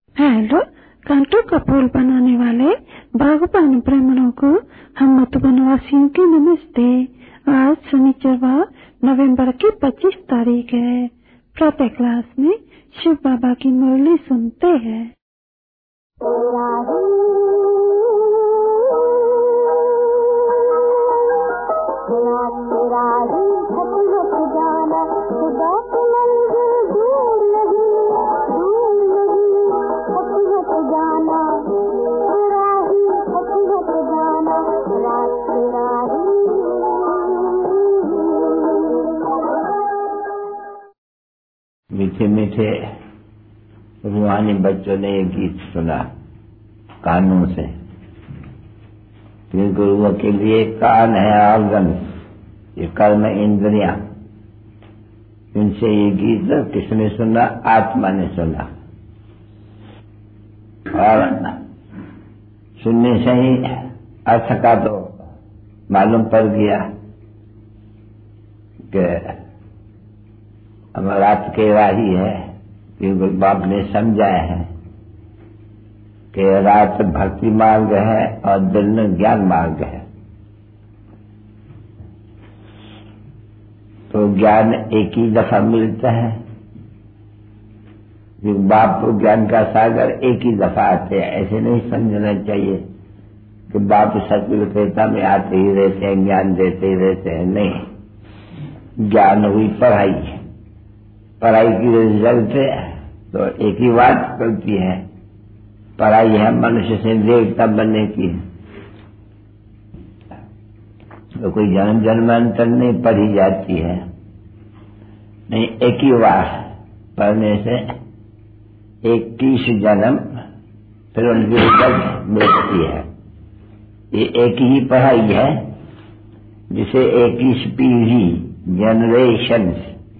Hello, कांटों का फूल बनाने वाले बागबान ब्राह्मणों को हम मधुबन वासियों की नमस्ते। आज शनिचरवार नवंबर की 25 तारीख है। प्रातः क्लास में शिव बाबा की मुरली सुनते हैं। मीठे मीठे रूहानी बच्चों ने ये गीत सुना कानों से। गुरुओं के लिए कान है ऑर्गन, ये कर्म इंद्रियां, इनसे ये गीत किसने सुना? आत्मा ने सुना। और सुनने से ही अर्थ का तो मालूम पड़ गया कि रात के राही है, क्योंकि बाप ने समझाया है कि रात भक्ति मार्ग है और दिन ज्ञान मार्ग है। तो ज्ञान एक ही दफा मिलता है, बाप ज्ञान का सागर एक ही दफा आते हैं। ऐसे नहीं समझना चाहिए कि बाप सतयुग त्रेता में आते ही रहते हैं, ज्ञान देते ही रहते हैं। नहीं, ज्ञान हुई पढ़ाई, पढ़ाई की रिजल्ट तो एक ही बात करती है, पढ़ाई है मनुष्य से देवता बनने की। तो कोई जन्म जन्मांतर नहीं पढ़ी जाती है, नहीं, एक ही बार पढ़ने से 21 जन्म फिर उनकी रिजल्ट मिलती है। ये एक ही पढ़ाई है जिसे 21 पीढ़ी जनरेशन,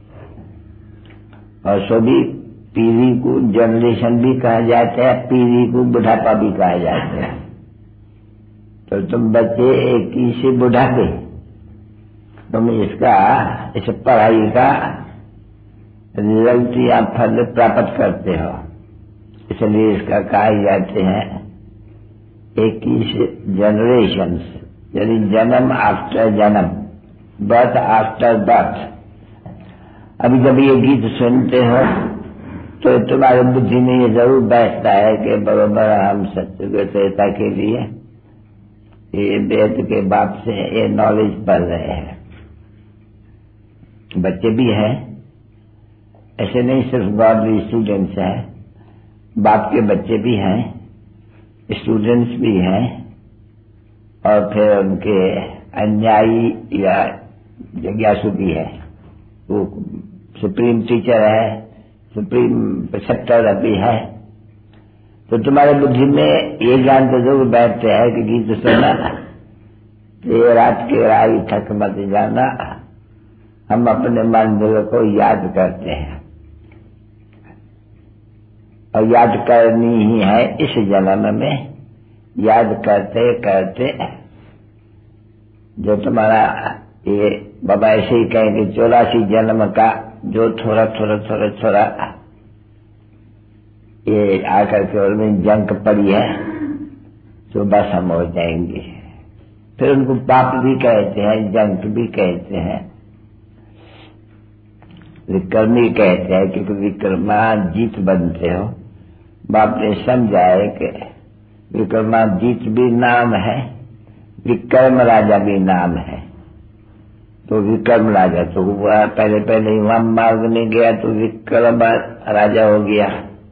और सभी पीढ़ी को जनरेशन भी कहा जाता है, पीढ़ी को बुढ़ापा भी कहा जाता है। तो तुम बच्चे 21 से बुढ़ापे, तुम इस पढ़ाई का रिजल्ट या फल प्राप्त करते हो, इसलिए इसका कहा जाते हैं 21 जनरेशंस, यानी जन्म आफ्टर जन्म, बर्थ आफ्टर बर्थ। अभी जब ये गीत सुनते हो तो तुम्हारी बुद्धि में ये जरूर बैठता है कि बराबर हम सत्य त्रेता के लिए ये वेद के बाप से ये नॉलेज पढ़ रहे हैं। बच्चे भी हैं, ऐसे नहीं सिर्फ गॉडली स्टूडेंट्स हैं, बाप के बच्चे भी हैं, स्टूडेंट्स भी हैं, और फिर उनके अन्यायी या जिज्ञासु भी है। वो सुप्रीम टीचर है, सुप्रीम प्रिसेप्टर भी है। तो तुम्हारे बुद्धि में ये ज्ञान तो जरूर बैठते हैं कि गीत सुना ये रात के राही थक मत जाना, हम अपने मंदिर को याद करते हैं और याद करनी ही है इस जन्म में। याद करते करते जो तुम्हारा ये बाबा ऐसे ही कहेंगे 84 जन्म का जो थोड़ा थोड़ा थोड़ा थोड़ा ये आकर के उनमें जंक पड़ी है, तो बस हम हो जाएंगे। फिर उनको पाप भी कहते हैं, जंक भी कहते हैं, विक्रमी कहते हैं, क्योंकि विक्रमाजीत बनते हो। बाप ने समझाया कि विक्रमाजीत भी नाम है, विक्रम राजा भी नाम है। तो विक्रम राजा तो हुआ, पहले पहले वहां मार्ग में गया तो विक्रम राजा हो गया।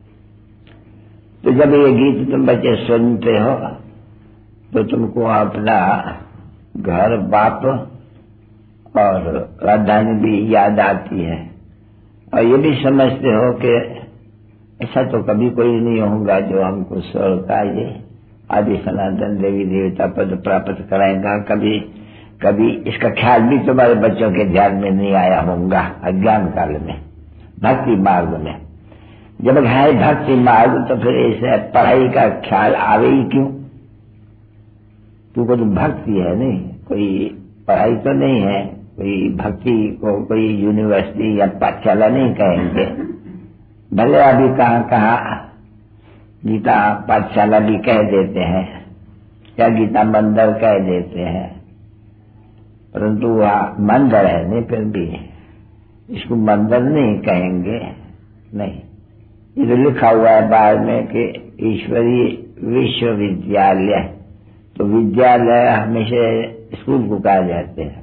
तो जब ये गीत तुम बच्चे सुनते हो तो तुमको अपना घर, बाप और राजधानी भी याद आती है, और ये भी समझते हो कि ऐसा तो कभी कोई नहीं होगा जो हमको स्वर्ग का ये आदि सनातन देवी देवता पद प्राप्त कराएगा। कभी इसका ख्याल भी तुम्हारे बच्चों के ध्यान में नहीं आया होगा अज्ञान काल में, भक्ति मार्ग में। जब है भक्ति मार्ग तो फिर ऐसे पढ़ाई का ख्याल आवे ही क्यों? क्योंकि तो भक्ति है, नहीं कोई पढ़ाई तो नहीं है, कोई भक्ति को कोई यूनिवर्सिटी या पाठशाला नहीं कहेंगे। भले अभी कहाँ गीता पाठशाला भी कह देते हैं या गीता मंदिर कह देते हैं, परंतु वह मंदिर है नहीं, फिर भी इसको मंदिर नहीं कहेंगे। नहीं, ये तो लिखा हुआ है बाहर में कि ईश्वरीय विश्वविद्यालय, तो विद्यालय हमेशा स्कूल को कहा जाते हैं।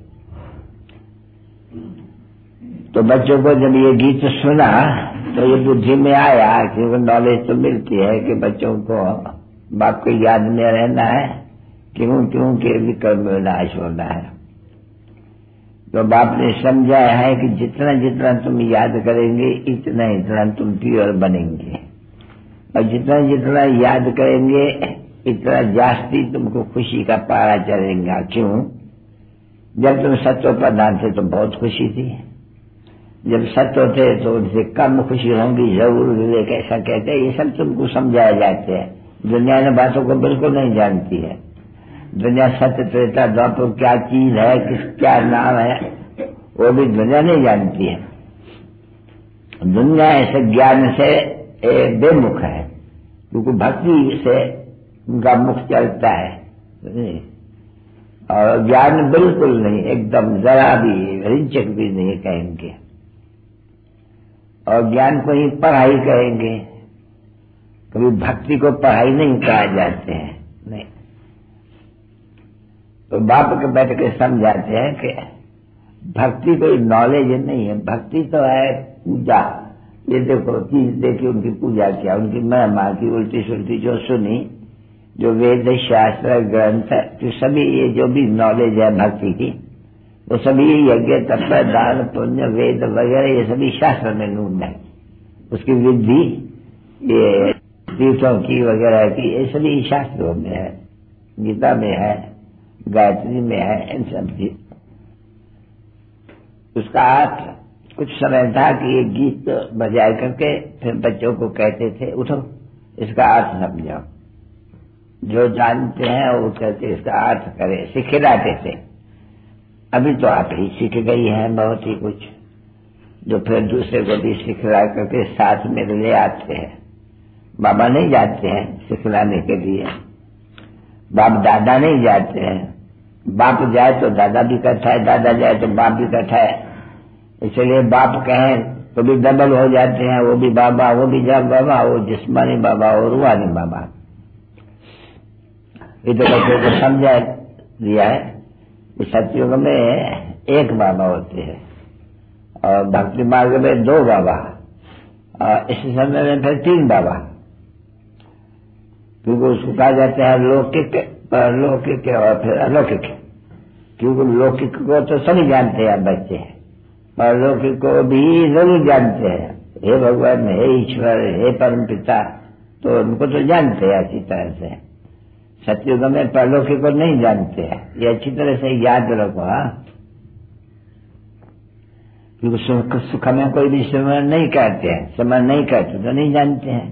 तो बच्चों को जब ये गीत सुना तो ये बुद्धि में आया, क्योंकि नॉलेज तो मिलती है कि बच्चों को बाप को याद में रहना है, क्यों के विकर्म विनाश होना है। तो बाप ने समझाया है कि जितना जितना तुम याद करेंगे इतना इतना तुम प्योर बनेंगे, और जितना जितना याद करेंगे इतना जास्ती तुमको खुशी का पारा चढ़ेगा। क्यों? जब तुम सत्व प्रधान थे तो बहुत खुशी थी, जब सत्व थे तो उनसे कम खुशी होंगी जरूर। विवेक ऐसा कहते हैं, ये सब तुमको समझाए जाते हैं। दुनिया ने बातों को बिल्कुल नहीं जानती है। दुनिया सत्य त्रेता द्वापर क्या चीज है, क्या नाम है, वो भी दुनिया नहीं जानती है। दुनिया ऐसे ज्ञान से बेमुख है, क्योंकि भक्ति से उनका मुख चलता है, और ज्ञान बिल्कुल नहीं, एकदम जरा भी रिंचक भी नहीं कहेंगे, और ज्ञान को ही पढ़ाई कहेंगे। कभी भक्ति को पढ़ाई नहीं कहा जाते हैं, नहीं। तो बाप के बैठ के समझाते हैं कि भक्ति कोई नॉलेज नहीं है, भक्ति तो है पूजा। ये देखो चीज देखी, उनकी पूजा किया, उनकी महिमा की उल्टी सुल्टी जो सुनी, जो वेद शास्त्र ग्रंथ, तो सभी ये जो भी नॉलेज है भक्ति की, वो सभी यज्ञ तप दान पुण्य वेद वगैरह ये सभी शास्त्र में नून है। उसकी विधि ये तीर्थों की वगैरह की ये सभी शास्त्रों में है, गीता में है, गायत्री में है, इन सब की। उसका अर्थ कुछ समय था कि ये गीत बजाय करके फिर बच्चों को कहते थे उठो इसका अर्थ समझाओ। जो जानते हैं वो कहते इसका अर्थ करे, सिखलाते थे। अभी तो आप ही सीख गई हैं बहुत ही कुछ, जो फिर दूसरे को भी सिखला करके साथ में ले आते हैं। बाबा नहीं जाते हैं सिखलाने के लिए, बाप दादा नहीं जाते हैं। बाप जाए तो दादा भी इकट्ठा है, दादा जाए तो बाप भी इकट्ठा है। इसलिए बाप कहें तो भी डबल हो जाते हैं, वो भी बाबा, वो भी जब बाबा, वो जिस्मानी बाबा और रूहानी बाबा। ये तो बच्चों को समझा दिया है कि सतयुग में एक बाबा होते हैं और भक्ति मार्ग में 2 बाबा, और इस समय में फिर 3 बाबा, क्योंकि उसको कहा जाता है लौकिक, परलौकिक और फिर अलौकिक। क्योंकि लौकिक को तो सभी जानते हैं बच्चे, परलौकिक को भी जरूर जानते हैं। हे भगवान, हे ईश्वर, हे परम पिता, तो उनको तो जानते हैं अच्छी तरह से। सतयुग में परलौकिक को नहीं जानते हैं, ये अच्छी तरह से याद रखो। क्योंकि सुख में कोई भी स्मरण नहीं करते हैं, स्मरण नहीं करते तो नहीं जानते हैं।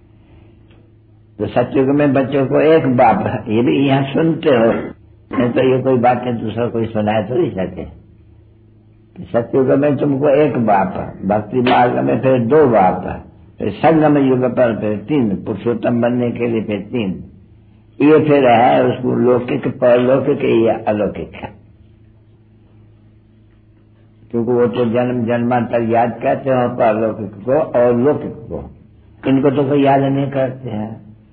तो सतयुग में बच्चों को एक बाप, ये भी यहाँ सुनते हो, नहीं तो ये कोई बातें दूसरा कोई सुनाए तो नहीं सके। सतयुग में तुमको एक बाप, भक्ति मार्ग में फिर 2 बाप, फिर संगम युग पर फिर 3, पुरुषोत्तम बनने के लिए फिर 3। ये फिर है उसको लौकिक, परलौकिक या अलौकिक है। क्योंकि वो तो जन्म जन्मांतर याद करते हो परलौकिक को और लौकिक को, इनको तो कोई याद नहीं करते हैं।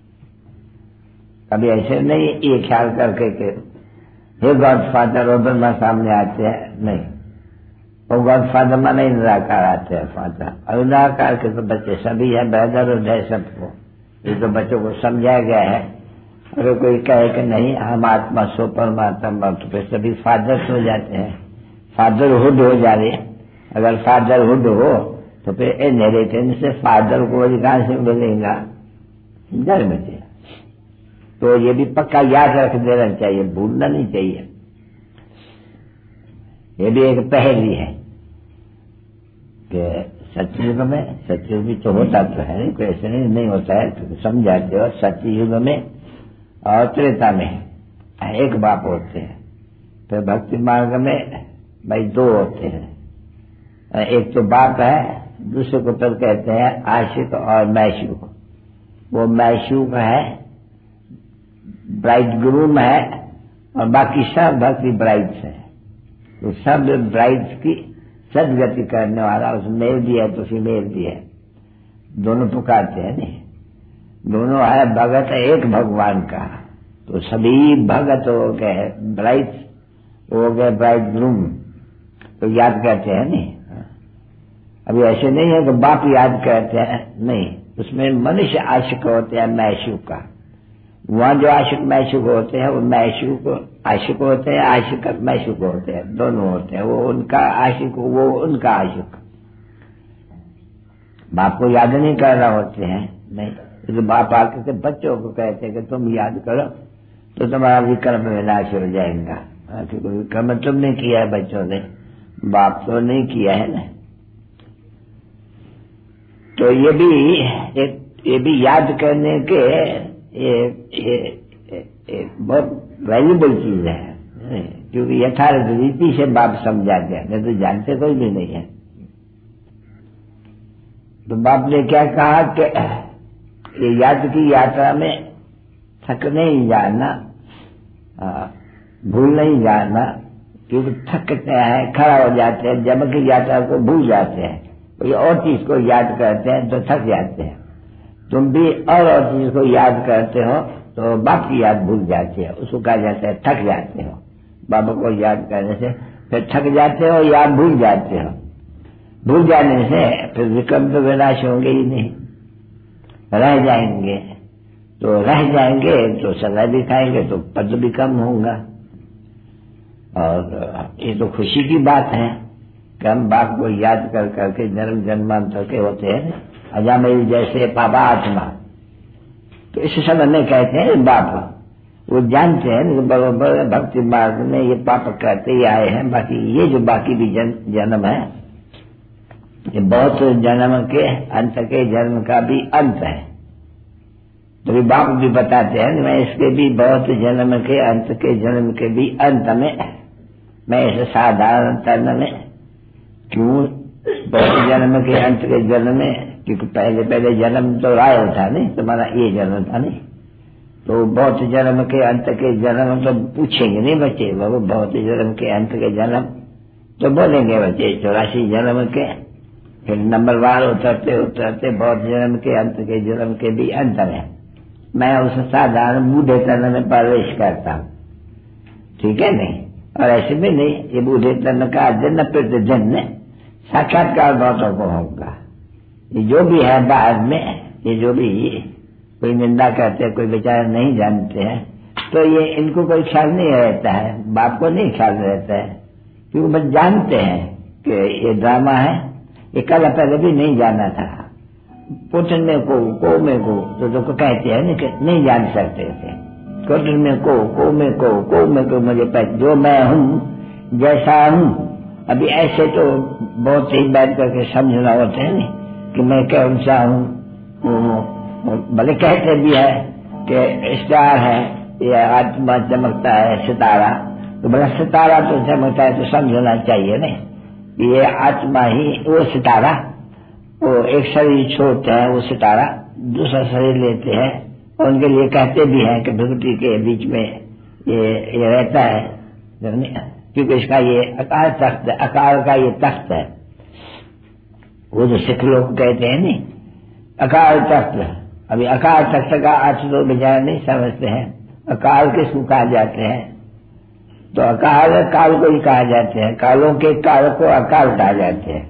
कभी ऐसे नहीं ये ख्याल करके कि हे गॉड फादर और ब्रह्मा सामने आते हैं, नहीं, वो गॉड फादर माने निराकार आते हैं फादर, और निराकार के तो बच्चे सभी है, ब्रदर और है सबको। ये तो बच्चों को समझाया गया है। अगर कोई कहे कि नहीं हम आत्मा सो परमात्मा, तो फिर सभी फादर हो जाते हैं, फादरहुड हो जा रहे। अगर फादरहुड हो तो फिर इनहेरिटेंस से फादर को अधिकार से मिलेगा जन्म से। तो ये भी पक्का याद रख देना चाहिए, भूलना नहीं चाहिए। ये भी एक पहेली है कि सतयुग में, सतयुग भी तो होता तो है नहीं, कोई ऐसे नहीं होता है, तो समझाते हो। सतयुग में और त्रेता में एक बाप होते हैं, फिर भक्ति मार्ग में भाई 2 होते हैं। एक तो बाप है, दूसरे को तो कहते हैं आशिक और मैशूक। वो मैशूक है, ब्राइड ग्रूम है, और बाकी सब भक्ति ब्राइड्स है। तो सब ब्राइड्स की सदगति करने वाला, उस मेल भी है तो फीमेल भी है, दोनों पुकारते हैं नहीं, दोनों है भगत एक भगवान का। तो सभी भगत हो गए ब्राइड्स, हो गए ब्राइड ग्रूम, तो याद करते हैं नहीं। अभी ऐसे नहीं है कि बाप याद करते हैं, नहीं, उसमें मनुष्य आशिक होते हैं मैशूक का। वहां जो आशिक मैशूक होते हैं वो मैशूक आशिक होते हैं, आशिक मैशूक होते हैं, दोनों होते हैं। वो उनका आशिक, वो उनका आशिक। बाप को याद नहीं करना होते हैं, नहीं, तो बाप आकर के बच्चों को कहते हैं कि तुम याद करो तो तुम्हारा विक्रम विनाश हो जाएगा। क्योंकि विक्रम तुमने किया है बच्चों ने, बाप तो नहीं किया है ना। तो ये भी याद करने के बहुत वैल्यूबल चीज है, क्योंकि यथार्थ रीति से बाप समझाते हैं, नहीं तो जानते कोई भी नहीं है। तो बाप ने क्या कहा कि ये याद की यात्रा में थक नहीं जाना, भूल नहीं जाना, क्योंकि थकते हैं, खड़ा हो जाते हैं, जब की यात्रा को भूल जाते हैं, कोई और चीज को याद करते हैं तो थक जाते हैं। तुम भी और चीज को याद करते हो तो बाप की याद भूल जाती है, उसको कहा जाता है थक जाते हो। बाबा को याद करने से फिर थक जाते हो, याद भूल जाते हो। भूल जाने से फिर विक्रम तो विनाश होंगे ही नहीं, रह जाएंगे। तो रह जाएंगे तो सजा भी खाएंगे तो पद भी कम होगा। और ये तो खुशी की बात है कि हम बाप को याद कर करके जन्म जन्मांतर के होते हैं। अजामिल जैसे पापा आत्मा, तो इस समय में कहते हैं बाप, वो जानते हैं बराबर भक्ति मार्ग में ये पाप करते ही आए हैं। बाकी ये जो बाकी भी जन्म है, ये बहुत जन्म के अंत के जन्म का भी अंत है। तो बाप भी बताते हैं मैं इसके भी बहुत जन्म के अंत के जन्म के भी अंत में, मैं इस साधारण तन में क्यों बहुत जन्म के अंत के जन्म में, क्योंकि पहले जन्म तो राय था नहीं, तुम्हारा ये जन्म था नहीं। तो बहुत जन्म के अंत के जन्म तो पूछेंगे नहीं बच्चे, वो बहुत जन्म के अंत के जन्म तो बोलेंगे बच्चे 84 जन्म के। फिर नंबरवार उतरते उतरते बहुत जन्म के अंत के जन्म के भी अंत में मैं उस साधारण बूढ़े तन में प्रवेश करता हूँ, ठीक है नहीं। और ऐसे भी नहीं, ये बूढ़े तन का जन्म प्रति जन्म साक्षात्कार बहुतों को होगा। ये जो भी है बाद में, ये जो भी कोई निंदा करते हैं, कोई बेचारा नहीं जानते हैं, तो ये इनको कोई ख्याल नहीं रहता है, बाप को नहीं ख्याल रहता है, क्योंकि बस जानते हैं कि ये ड्रामा है। ये कल पहले भी नहीं जाना था, पूछने को में को तो कहते हैं नहीं, नहीं जान सकते थे। कोटन में को में को मुझे जो मैं हूँ जैसा हूँ। अभी ऐसे तो बहुत ही बैठ करके समझना होता है नहीं कि मैं कौन सा हूँ। भले कहते भी है कि स्टार है, ये आत्मा चमकता है, सितारा, तो भला सितारा तो चमकता है तो समझना चाहिए नहीं, ये आत्मा ही वो सितारा, वो एक शरीर छोड़ते हैं वो सितारा, दूसरा शरीर लेते हैं, और उनके लिए कहते भी हैं कि भगवती के बीच में ये रहता है, क्योंकि इसका ये अकाल तख्त, अकाल का ये तख्त है। वो जो सिख लोग कहते हैं नहीं अकाल तख्त, अभी अकाल तख्त का अर्थ तो बेचारे नहीं समझते हैं। अकाल किसको कहा जाते हैं? तो अकाल काल को ही कहा जाते हैं, कालों के काल को अकाल कहा जाते हैं,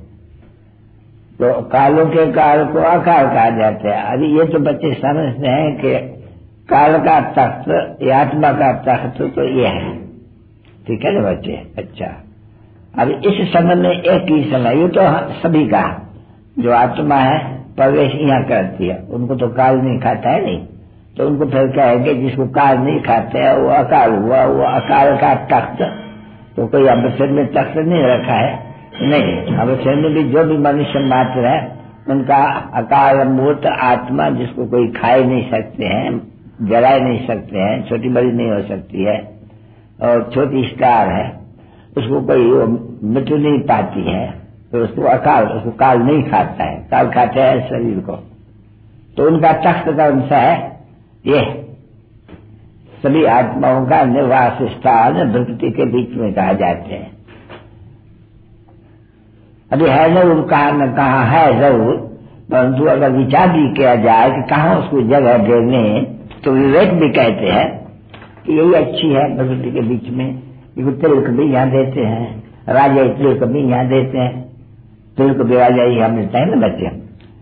तो कालों के काल को अकाल कहा जाते हैं। अभी ये तो बच्चे समझते हैं कि काल का तख्त, आत्मा का तख्त तो ये है, ठीक है ना बच्चे? अच्छा, अब इस समय में एक ही समय, ये तो सभी का जो आत्मा है प्रवेश यहाँ करती है, उनको तो काल नहीं खाता है नहीं, तो उनको फिर कहेंगे जिसको काल नहीं खाते है वो अकाल हुआ, वो अकाल का तख्त। तो कोई अवसर में तख्त नहीं रखा है, नहीं, अवसर में भी जो भी मनुष्य मात्र है उनका अकाल मूर्त आत्मा, जिसको कोई खाए नहीं सकते हैं, जलाए नहीं सकते हैं, छोटी बड़ी नहीं हो सकती है, और छोटी स्टार है, उसको कोई मृत्यु नहीं पाती है, तो उसको अकाल, उसको काल नहीं खाता है। काल खाते हैं शरीर को, तो उनका तख्त कौन सा है? ये सभी आत्माओं का निवास स्थान प्रकृति के बीच में कहा जाते हैं। अभी है जरूर, कहा न कहा है जरूर, परंतु अगर विचार भी किया जाए कि कहाँ उसको जगह देने, तो विवेक भी कहते हैं कि यही अच्छी है प्रकृति के बीच में। तिलक भी यहाँ देते हैं, राजा तिलक भी यहाँ देते हैं। तिलक भी राजा ही हम देते हैं ना बच्चे।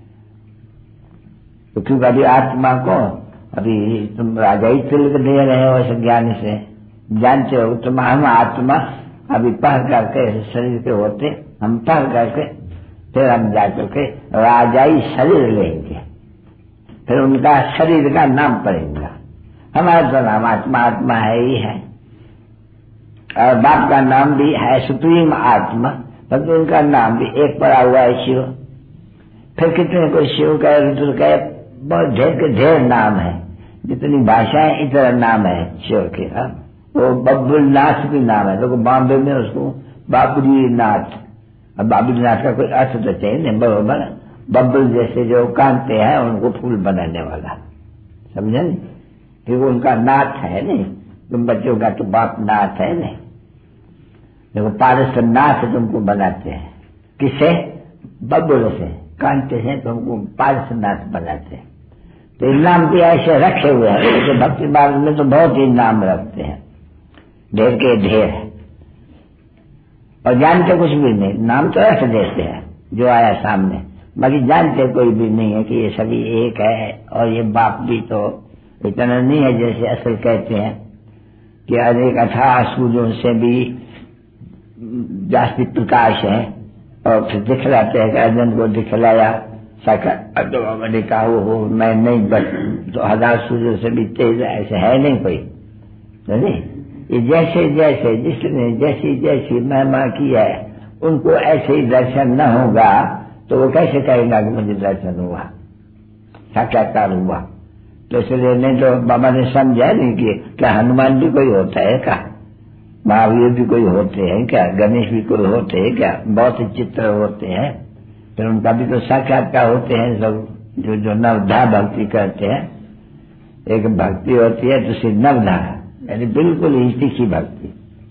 तो क्योंकि अभी आत्मा को अभी तुम राजा ही तिलक दे रहे हो ऐसे ज्ञान से, जानते हो तुम हम आत्मा अभी पढ़ करके शरीर के होते, हम पढ़ करके फिर हम जाकर के राजाई शरीर लेंगे, फिर उनका शरीर का नाम पड़ेगा। हमारा तो नाम आत्मा आत्मा है ही है, और बाप का नाम भी है सुप्रीम आत्मा, पर तो उनका नाम भी एक पड़ा हुआ है शिव। फिर कितने कोई शिव कहे, रुद्र कहे, बहुत ढेर के ढेर नाम है, जितनी भाषाएं इतना नाम है शिव के। वो बब्बुल नाथ भी नाम है, लोग बॉम्बे में उसको बाबुली नाथ। अब बाबुली नाथ का कोई अर्थ तो चाहिए नहीं, बरोबर बब्बुल जैसे जो कांते हैं उनको फूल बनाने वाला, समझे नहीं? क्योंकि उनका नाथ है नहीं, तुम बच्चों का तो बाप नाथ है नहीं। देखो पारस नाथ तुमको बनाते हैं, किससे? बब्बुल से, कांते से तुमको पारस नाथ बनाते हैं। तो नाम भी ऐसे रखे हुए हैं, जैसे भक्ति मार्ग में तो बहुत ही नाम रखते हैं, ढेर के ढेर, और जानते कुछ भी नहीं, नाम तो रख देते हैं जो आया सामने, बाकी जानते कोई भी नहीं है कि ये सभी एक है। और ये बाप भी तो इतना नहीं है जैसे असल कहते हैं कि अनेक अथाह सूर्यों से भी जास्ती प्रकाश है, और फिर दिखलाते हैं कि अर्जुन को दिखलाया मैंने कहा वो मैं नहीं, बस तो 1000 सूर्यों से भी तेज, ऐसे है नहीं कोई, नहीं? ये जैसे जैसे जिसने जैसी जैसी महिमा की है उनको ऐसे ही दर्शन न होगा तो वो कैसे कहेगा कि मुझे दर्शन हुआ, साक्षात्कार हुआ? तो इसलिए नहीं तो बाबा ने समझा नहीं कि क्या हनुमान भी कोई होता है क्या, महावीर भी कोई होते हैं क्या, गणेश भी कोई होते हैं क्या, बहुत चित्र होते हैं, फिर उनका भी तो साक्षात्कार होते हैं सब। जो नवधा भक्ति करते हैं, एक भक्ति होती है दूसरी नवधा, यानी बिल्कुल ही तीखी भक्ति।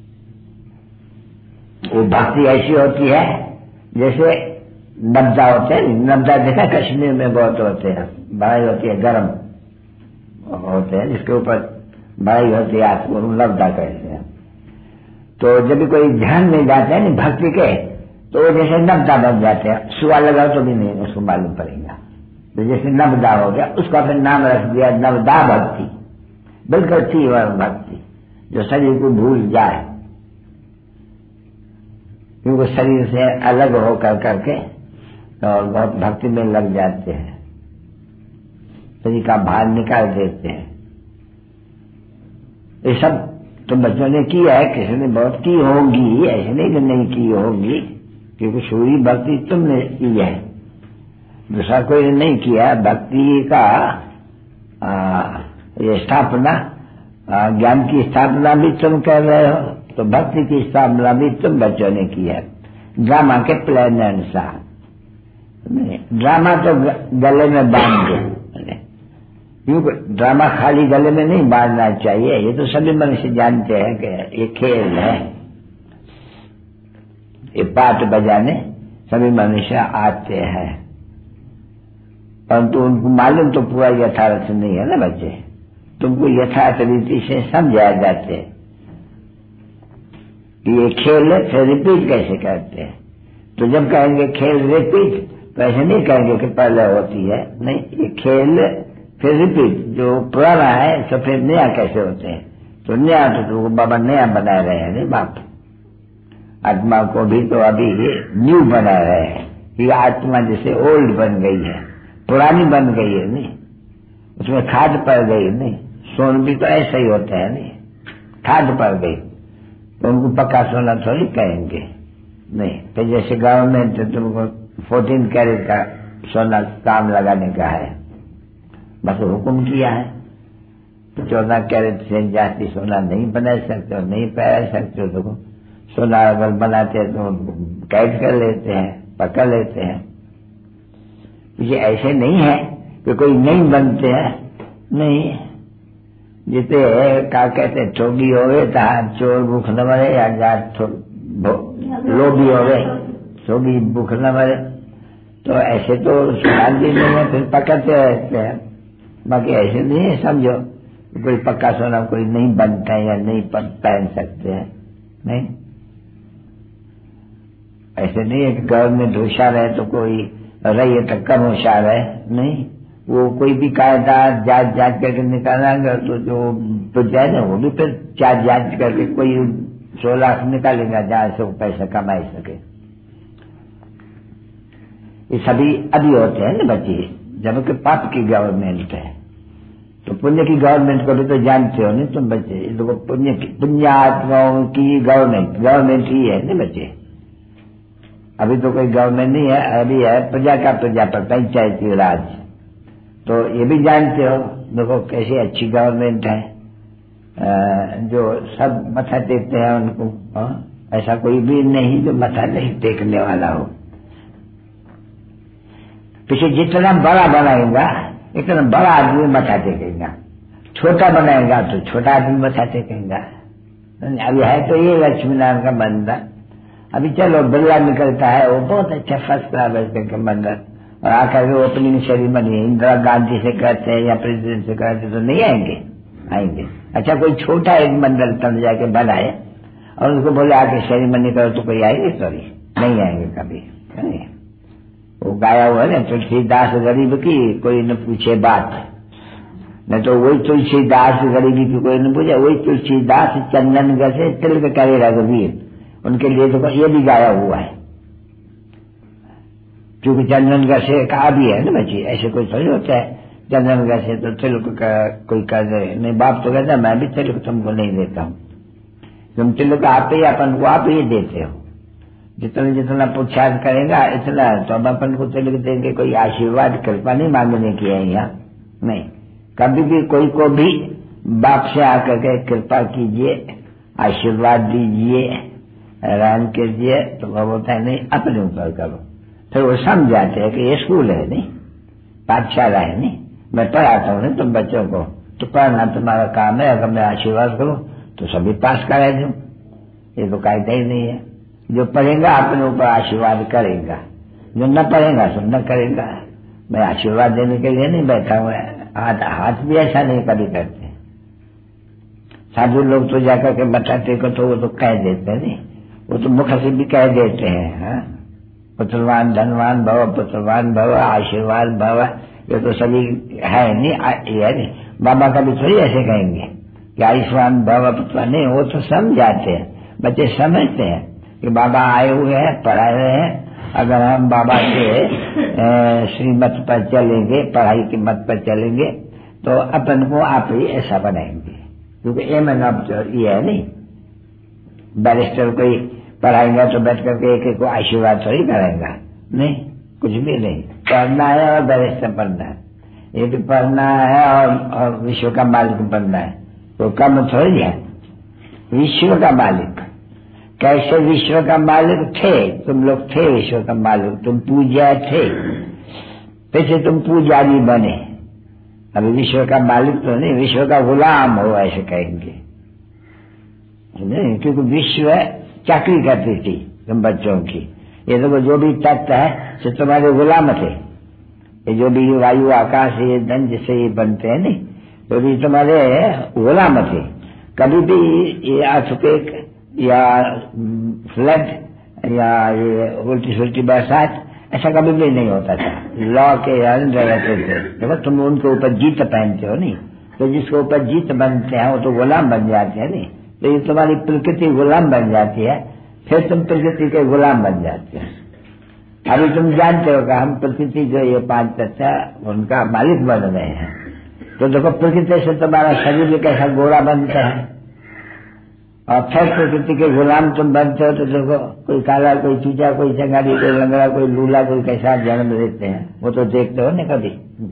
वो भक्ति ऐसी होती है जैसे नब्जा होते हैं, नब्जा देखा कश्मीर में बहुत होते हैं, बढ़ाई होती है, गर्म होते हैं, जिसके ऊपर बढ़ाई होती है, आपको नब्जा कहते हैं। तो जब भी कोई ध्यान में जाते हैं ना भक्ति के, तो जैसे नब्जा बन जाते हैं, सुआ लगाओ तो भी नहीं उसको मालूम पड़ेगा। तो जैसे नब्जा हो गया, उसका फिर नाम रख दिया नवदा भक्ति, बिल्कुल तीव्र भक्ति जो शरीर को भूल जाए, क्योंकि शरीर से अलग होकर करके और बहुत भक्ति में लग जाते हैं, शरीर का भार निकाल देते हैं। ये सब तो बच्चों ने किया है, किसी ने बहुत की होगी, ऐसे नहीं कि नहीं की होगी, क्योंकि सूरी भक्ति तुमने की है, दूसरा कोई नहीं किया। भक्ति का ये स्थापना, ज्ञान की स्थापना भी तुम कर रहे हो, तो भक्ति की स्थापना भी तुम बच्चों ने की है, ड्रामा के प्लान अनुसार। ड्रामा तो गले में बांध दो, क्योंकि ड्रामा खाली गले में नहीं बांधना चाहिए, ये तो सभी मनुष्य जानते हैं कि ये खेल है, ये पाठ बजाने सभी मनुष्य आते हैं, परंतु उनको मालूम तो पूरा यथार्थ नहीं है ना बच्चे, तुमको यथार्थ रीति से समझाया जाते हैं कि ये खेल फिर रिपीट कैसे करते हैं। तो जब कहेंगे खेल रिपीट, तो ऐसे नहीं कहेंगे कि पहले होती है, नहीं, ये खेल फिर रिपीट, जो पुराना है तो फिर नया कैसे होते हैं। तो नया तो बाबा नया बना रहे हैं, नहीं बाप, आत्मा को भी तो अभी न्यू बना रहे हैं, कि आत्मा जैसे ओल्ड बन गई है, पुरानी बन गई है, नहीं, उसमें खाद पड़ गई, नहीं, सोन भी तो ऐसा ही होता है, नहीं, खाद पड़ गई, तो उनको पक्का सोना थोड़ी कहेंगे, नहीं। तो जैसे गवर्नमेंट तुमको 14 कैरेट का सोना काम लगाने का है, बस हुक्म किया है, 14 कैरेट से जाती सोना नहीं बना सकते हो, नहीं पहन सकते हो, तो सोना अगर बनाते हैं तो कैद कर लेते हैं, पकड़ लेते हैं। ये ऐसे नहीं है कि कोई नहीं बनते हैं, नहीं। जिते क्या कहते ठोगी हो गए तो चोर भूख न मरे, या लोभी हो गए ठोगी भूख न मरे। तो ऐसे तो शांति नहीं है, फिर पकड़ते रहते हैं। बाकी ऐसे नहीं है, समझो कोई पक्का सोना कोई नहीं बनता है या नहीं पहन सकते हैं, नहीं। ऐसे नहीं है कि गवर्नमेंट होशियार है तो कोई रही तो कम होशियार है, नहीं। वो कोई भी कायदा जांच करके निकालेंगे तो जो तो जाए ना, वो भी फिर जांच करके कोई 100 लाख निकालेगा जहां से वो पैसा कमाई सके। ये सभी अभी होते हैं ना बच्चे, जबकि पाप की गवर्नमेंट है। तो पुण्य की गवर्नमेंट को भी तो जानते हो नहीं तुम बच्चे, तो पुण्यात्माओं की गवर्नमेंट ही है ना बच्चे। अभी तो कोई गवर्नमेंट नहीं है, अभी है प्रजा का प्रजा पर पंचायती राज। तो ये भी जानते हो, देखो कैसी अच्छी गवर्नमेंट है, जो सब मथा टेकते हैं उनको। ऐसा कोई भी नहीं जो मथा नहीं टेकने वाला हो। पीछे जितना बड़ा बनाएगा इतना बड़ा आदमी मथा टेकेगा, छोटा बनाएगा तो छोटा आदमी मथा टेकेगा। अभी है तो ये लक्ष्मी नारायण का मंदिर, अभी चलो बिरला निकलता है, वो बहुत अच्छा फर्स्ट क्लास का मंदिर, और आकर के ओपनिंग सेरेमनी इंदिरा गांधी से करते हैं या प्रेसिडेंट से करते तो नहीं आएंगे। अच्छा कोई छोटा एक मंदिर तब जाके बनाए और उसको बोले आके सेरेमनी करो तो कोई आएंगे? सॉरी, नहीं आएंगे कभी। नहीं, वो गाया हुआ है ना, तुलसीदास गरीब की कोई न पूछे बात, नहीं तो वही तुलसीदास गरीबी की कोई न पूछे, वही तुलसीदास चंदन गसे तिलक करे रघुवीर। उनके लिए तो ये भी गाया हुआ है, क्योंकि चंदन गसे कहा भी है ना बच्ची, ऐसे कोई थोड़ी होता है चंदन गसे तो तिलक का कोई कर दे। नहीं, बाप तो कहता मैं भी तिलक तुमको नहीं देता हूँ, तुम तिलक आप ही अपन को आप ही देते हो। जितना पुरुषार्थ करेगा इतना तो हम अपन को तिलक देंगे। कोई आशीर्वाद कृपा नहीं मांगने की है यहाँ, नहीं। कभी भी कोई को भी बाप से आकर के कृपा कीजिए, आशीर्वाद दीजिए, राम कीजिए, तो वो बोलता है नहीं अपने ऊपर करो। फिर वो समझ जाते हैं कि ये स्कूल है नहीं, पाठशाला है नहीं, मैं पढ़ाता हूँ ना तुम बच्चों को, तो पढ़ना तुम्हारा काम है। अगर मैं आशीर्वाद करूँ तो सभी पास करा दूं, ये तो कायदा ही नहीं है। जो पढ़ेगा अपने ऊपर आशीर्वाद करेगा, जो न पढ़ेगा सब न करेगा। मैं आशीर्वाद देने के लिए नहीं बैठा हुआ, हाथ भी ऐसा नहीं कभी करते। साधु लोग तो जाकर के बताते को तो वो तो कह देते नहीं, वो तो मुख से भी कह देते हैं, पुत्रवान धनवान भव, पुत्रवान भव, आशीर्वाद भव, ये तो सभी है नहीं, ये नहीं। बाबा कभी थोड़ी ऐसे कहेंगे कि आयुष्मान भव पुत्रवान, नहीं, वो तो समझाते हैं, बच्चे समझते हैं कि बाबा आए हुए हैं, पढ़ा रहे हैं। अगर हम बाबा के श्रीमत पर चलेंगे, पढ़ाई के मत पर चलेंगे, तो अपन को आप ही ऐसा बनाएंगे। क्योंकि एम एन ऑब्जर्व ये है नहीं, बैरिस्टर कोई पढ़ाएगा तो बैठ करके एक को आशीर्वाद थोड़ी कराएगा, नहीं, कुछ भी नहीं। पढ़ना है और बैरिस्टर बनना है, ये भी पढ़ना है और विश्व का मालिक बनना है, तो कम थोड़ी है। विश्व का मालिक कैसे? विश्व का मालिक थे तुम लोग, थे विश्व का मालिक, तुम पूज्य थे, कैसे तुम पुजारी बने। अभी विश्व का मालिक तो नहीं, विश्व का गुलाम हो ऐसे कहेंगे, नहीं, क्योंकि विश्व चाकरी करती थी तुम बच्चों की। ये तो जो भी तत्व है से तुम्हारे गुलाम थे, ये जो भी वायु आकाश ये धन जिससे ये बनते हैं नहीं, तो भी तुम्हारे गुलाम थे। कभी भी ये अर्थक्वेक या फ्लड या ये उल्टी सुल्टी बरसात ऐसा कभी भी नहीं होता था, लॉ के अंदर रहते थे। देखो तुम उनके ऊपर जीत पहनते हो नहीं, तो जिसके ऊपर जीत बनते हैं वो तो गुलाम बन जाते हैं नहीं, तो ये तुम्हारी प्रकृति गुलाम बन जाती है, फिर तुम प्रकृति के गुलाम बन जाते हैं। अभी तुम जानते हो कि हम प्रकृति जो ये 5 तत्व उनका मालिक बन रहे हैं, तो देखो प्रकृति से तुम्हारा शरीर कैसा गोरा बनता है, और फिर प्रकृति के गुलाम तुम बनते हो, तो देखो कोई काला, कोई चूचा, कोई चंगारी, कोई लंगड़ा, कोई लूला, कोई कैसा जन्म देते हैं, वो तो देखते हो ना कभी।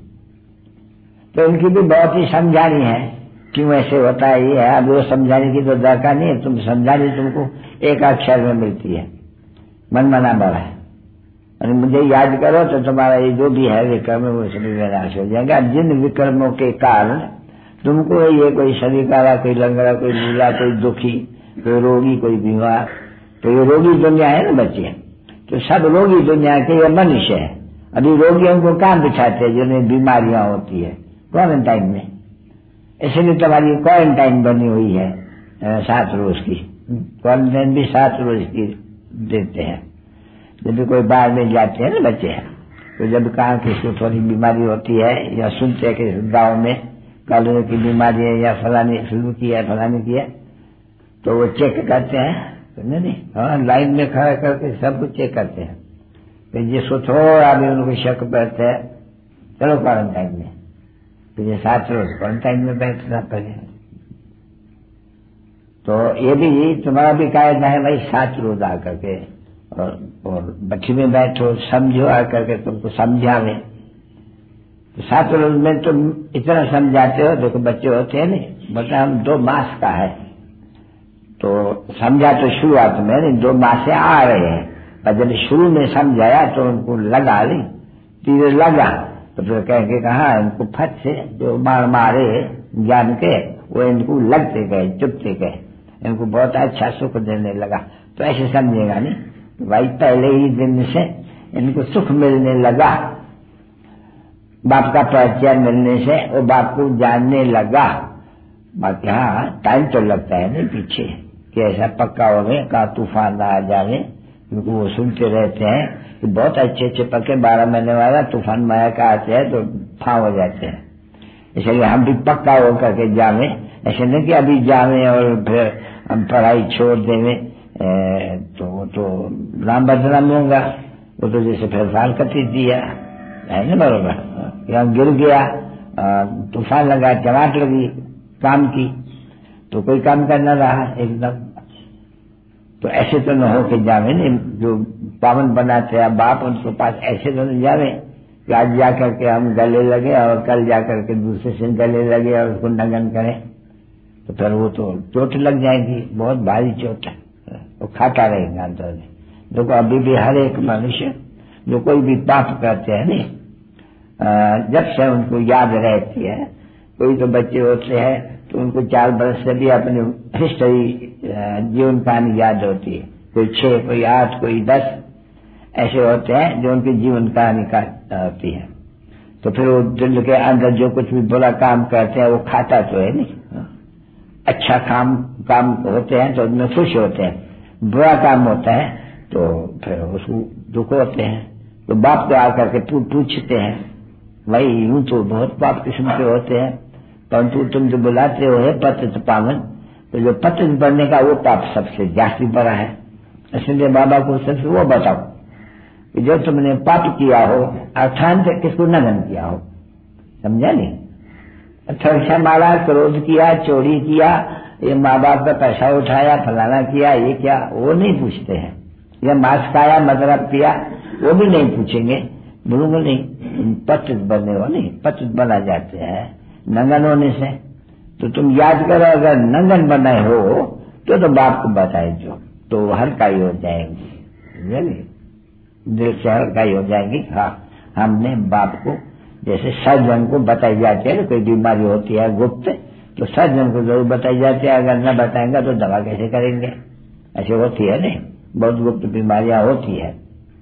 तो इनकी भी बहुत ही समझानी है, क्यों ऐसे होता है ये है। अब वो समझाने की तो दरकार नहीं है, तुम समझानी तुमको एक अक्षर में मिलती है, मन मना बड़ा है, और मुझे याद करो तो तुम्हारा ये जो भी है विक्रम वो सभी विनाश हो जाएगा। जिन विक्रमों के कारण तुमको ये कोई शरीर काला, कोई लंगड़ा, कोई लूला, कोई दुखी, कोई रोगी, कोई बीमार, तो ये रोगी दुनिया है ना बच्चे, तो सब रोगी दुनिया के ये मनुष्य है। अभी रोगियों को कहाँ बिठाते हैं जिन्हें बीमारियां होती है? क्वारंटाइन में। इसलिए तुम्हारी क्वारंटाइन बनी हुई है 7 रोज की। क्वारंटाइन भी 7 रोज की देते हैं। जब भी कोई बाहर में जाते हैं ना बच्चे, तो जब कहाँ किसी को थोड़ी बीमारी होती है या सुनते हैं कि गाँव में कॉलेरा की बीमारी है या फलानी फ्लू की है, फलानी की है, तो वो चेक करते हैं। नहीं, हाँ, लाइन में खड़ा करके सब कुछ चेक करते हैं। फिर जिसको थोड़ा भी उनको शक बैठता है, चलो क्वारंटाइन में, फिर ये 7 रोज क्वारंटाइन में बैठना पड़े। तो ये भी तुम्हारा भी कायदा है भाई, 7 रोज आकर के और बच्ची में बैठो, समझो आकर के, तुमको समझावे। तो 7 रोज में तुम इतना समझाते हो। देखो बच्चे होते हैं नहीं, मतलब हम 2 मास का है, तो समझा तो शुरुआत में नहीं, 2 मास से आ रहे हैं, पर जब शुरू में समझाया तो उनको लगा नहीं, तीर लगा, तो फिर कहेंगे कहा इनको फट से जो मार मारे ज्ञान के वो इनको लगते गए, चुपते गए, इनको बहुत अच्छा सुख देने लगा। तो ऐसे समझेगा नहीं भाई, पहले ही दिन से इनको सुख मिलने लगा, बाप का परिचय मिलने से वो बाप को जानने लगा। बाकी हाँ टाइम तो लगता है नहीं पीछे कि ऐसा पक्का हो गए का तूफान आ जाए, क्योंकि वो सुनते रहते हैं कि बहुत अच्छे अच्छे पक्के 12 महीने वाला तूफान माया का आते हैं तो फां हो जाते हैं। इसलिए हम भी पक्का हो करके जावे, ऐसे नहीं कि अभी जावे और फिर हम पढ़ाई छोड़ देवे, तो वो तो राम बदनाम होगा। वो तो जैसे फिर फाल कटी दिया है ना, बरोबर, यहाँ गिर गया, तूफान लगा, चमाट लगी काम की, तो कोई काम करना रहा एकदम। तो ऐसे तो न हो के जावे नहीं, जो पावन बनाते हैं बाप उनके पास ऐसे तो नहीं जावे कि आज जाकर के हम गले लगे और कल जाकर के दूसरे से गले लगे और उसको नंगन करें, तो फिर वो तो चोट लग जाएगी, बहुत भारी चोट है, वो खाता रहेगा अंदर में। देखो अभी भी हर एक मनुष्य जो कोई भी पाप करते हैं नहीं, जब से उनको याद रहती है, कोई तो बच्चे होते हैं तो उनको 4 वर्ष से भी अपनी हिस्ट्री जीवन कहानी याद होती है, कोई 6, कोई 8, कोई 10 ऐसे होते हैं जो उनकी जीवन कहानी का होती है। तो फिर वो दिल के अंदर जो कुछ भी बुरा काम करते हैं वो खाता तो है नहीं, अच्छा काम होते हैं तो उनमें खुश होते हैं, बुरा काम होता है तो फिर उसको दुख होते हैं। तो बाप को आकर के पूछते हैं, भाई यूं तो बहुत पाप किस्म के होते हैं, परंतु तुम जो बुलाते हो है पतित पावन, तो जो पतित बनने का वो पाप सबसे जास्ती बड़ा है। इसलिए बाबा को सबसे वो बताओ कि जो तुमने पाप किया हो, अर्थात किसको नगन किया हो, समझा नहीं, अच्छा मारा, क्रोध किया, चोरी किया, ये माँ बाप का पैसा उठाया, फलाना किया, ये क्या, वो नहीं पूछते हैं। या मांस खाया, मदरब पिया, वो भी नहीं पूछेंगे, बोलूंगा नहीं तुम पतित बने हो, नहीं पतित बना जाते हैं नंगन होने से। तो तुम याद करो, अगर नंगन बनाए हो तो बाप को बताए जो, तो हल्का ही हो जाएंगे, दिल से हल्का ही हो जाएंगी। हाँ, हमने बाप को जैसे सर्जन को बताई जाती है, कोई बीमारी होती है गुप्त, तो सर्जन को जरूर बताई जाती है, अगर न बताएंगे तो दवा कैसे करेंगे, ऐसे होती है नहीं, बहुत गुप्त बीमारियां होती है।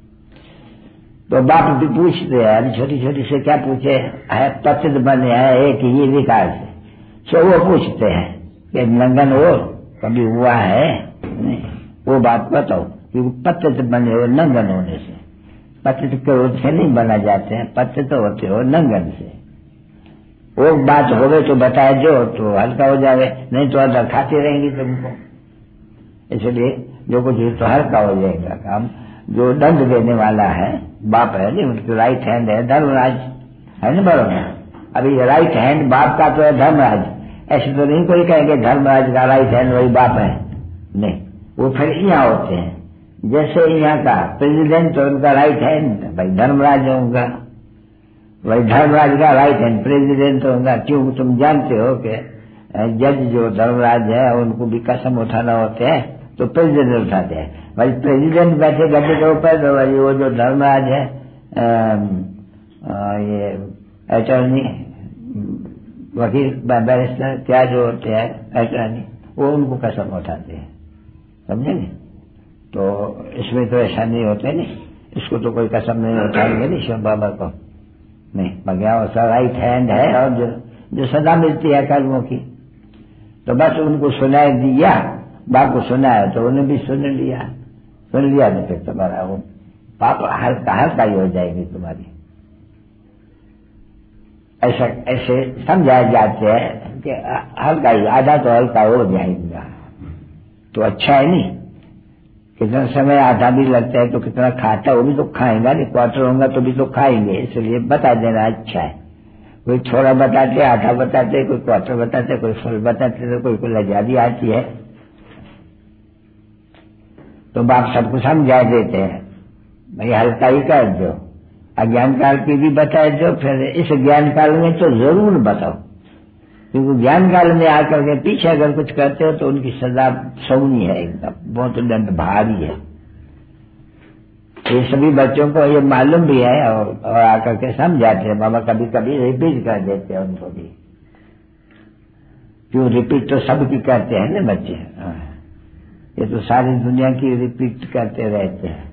तो बाप भी पूछते हैं, छोटी छोटी से क्या पूछे है, पतित बने हैं एक ही विकार से, सो वो पूछते हैं कि नंगन हो कभी हुआ है, नहीं वो बात बताओ, क्योंकि पतित बने हो नंगन होने से, पतित क्रोध से नहीं बना जाते हैं, पतित होते हो नंगन से। वो बात हो गई तो बताए जो, तो हल्का हो जाए, नहीं तो अंदर खाते रहेंगी तुमको। इसलिए जो कुछ तो हल्का हो जाएगा काम। जो दंड देने वाला है बाप है नहीं, उनकी राइट हैंड है धर्मराज, है ना बरोबर। अभी राइट हैंड बाप का तो है धर्मराज, ऐसे तो नहीं कोई कहेंगे धर्मराज का राइट हैंड वही बाप है, नहीं, वो फिर यहाँ होते हैं। जैसे यहाँ का प्रेसिडेंट तो उनका राइट हैंड भाई धर्मराज होगा, भाई धर्मराज का राइट हैंड प्रेसिडेंट होगा। क्यों, तुम जानते हो कि जज जो धर्मराज है उनको भी कसम उठाना होते हैं, तो प्रेसिडेंट उठाते हैं। भाई प्रेसिडेंट बैठे गड्ढे के ऊपर, तो भाई वो जो धर्मराज है ये अटॉर्नी, वकील, बैरिस्टर, क्या जो होते हैं अटॉर्नी, वो उनको कसम उठाते हैं, समझे नहीं? तो इसमें तो ऐसा नहीं होते नहीं, इसको तो कोई कसम नहीं उठाएंगे नहीं शिव बाबा को, नहीं। भगवान उसका राइट हैंड है, और जो सदा मिलती है कर्मों की, तो बस उनको सुनाई दिया, बाप को सुनाया तो उन्हें भी सुन लिया तो फिर तुम्हारा वो पाप हल्का हल्का ही हो जाएगी तुम्हारी। ऐसे समझाए जाते हैं कि हल्का ही, आधा तो हल्का हो जाएगा तो अच्छा है नहीं। कितना समय आधा भी लगता है तो कितना खाता, वो भी तो खाएंगा नहीं, क्वार्टर होगा तो भी तो खाएंगे, इसलिए बता देना अच्छा है। कोई थोड़ा बताते, आधा बताते, कोई क्वार्टर बताते, कोई फल बताते, तो कोई को लजादी आती है, तो बाप सबको समझा देते हैं भाई हल्का ही कर दो, अज्ञान काल की भी बता दो, फिर इस ज्ञान काल में तो जरूर बताओ, क्योंकि ज्ञान काल में आकर के पीछे अगर कुछ करते हो तो उनकी सजा सौनी है, एकदम बहुत दंड भारी है। ये सभी बच्चों को ये मालूम भी है, और आकर के समझाते हैं बाबा, कभी कभी रिपीट कर देते हैं उनको भी, क्यों रिपीट तो सबकी करते हैं ना बच्चे, ये तो सारी दुनिया की रिपीट करते रहते हैं,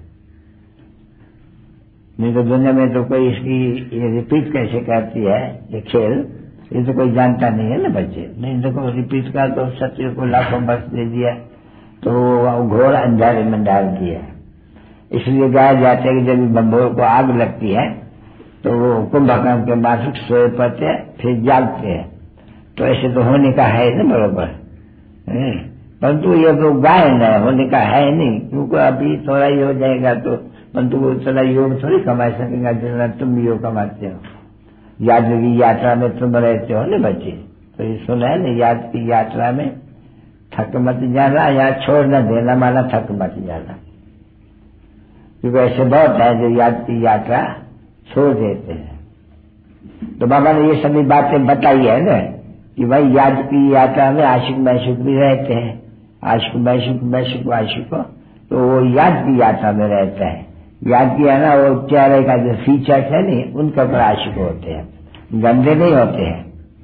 नहीं तो दुनिया में तो कोई इसकी ये रिपीट कैसे करती है ये खेल, ये तो कोई जानता नहीं है ना बच्चे। नहीं देखो रिपीट का तो सत्य को लाखों वर्ष दे दिया, तो घोर अंधारे में डाल दिया। इसलिए कहा जाता है कि जब बंबों को आग लगती है तो वो कुंभकर्ण के माफिक सोए पड़ते हैं, फिर जागते हैं, तो ऐसे तो होने का है ना बरोबर, परंतु ये तो गायन है, होने का है नहीं, क्योंकि अभी थोड़ा ही हो जाएगा तो परंतु वो थोड़ा योग थोड़ी कमा सकेगा जितना तुम योग कमाते हो। याद की यात्रा में तुम रहते हो ना बच्चे, तो ये सुना है ना, याद की यात्रा में थक मत जाना, या छोड़ न देना, माना थक मत जाना, क्योंकि ऐसे बहुत है जो याद की यात्रा छोड़ देते हैं। तो बाबा ने ये सभी बातें बताई है ना कि भाई याद की यात्रा में आशिक मैशुक भी रहते हैं, आशिक मैशुक तो वो याद की यात्रा में रहता है। याद किया ना, वो चेहरे का जो फीचर्स है नहीं, उनके ऊपर आशिक होते हैं, गंदे नहीं होते हैं,